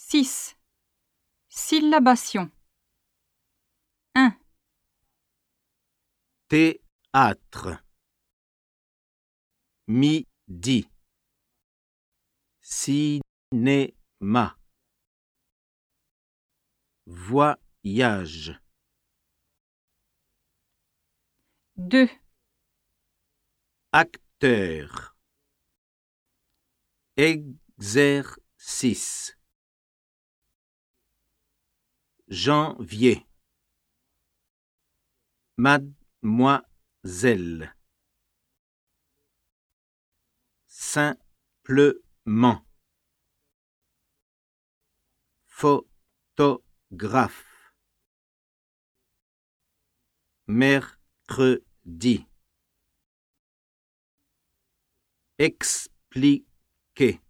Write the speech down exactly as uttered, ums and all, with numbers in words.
six. Syllabation. un. Théâtre. Midi. Cinéma. Voyage. deux. Acteur. Exercice. Janvier. Mademoiselle. Simplement. Photographe. Mercredi. Expliquer.